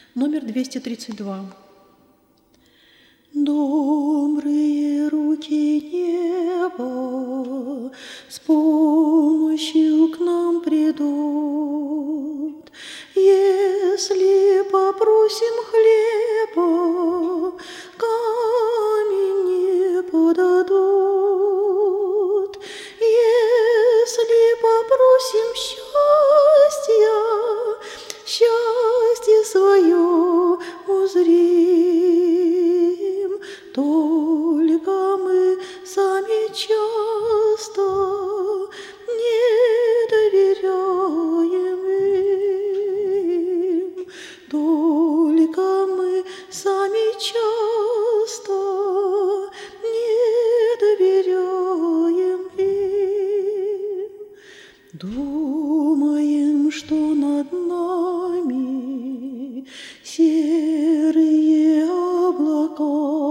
Номер 232. Добрые руки неба с помощью к нам придут. Если попросим хлеба, камень не подадут. Если попросим счастье свое узрим, только мы сами часто не доверяем им, только мы сами часто не доверяем им. Думаем, что над нами серые облака,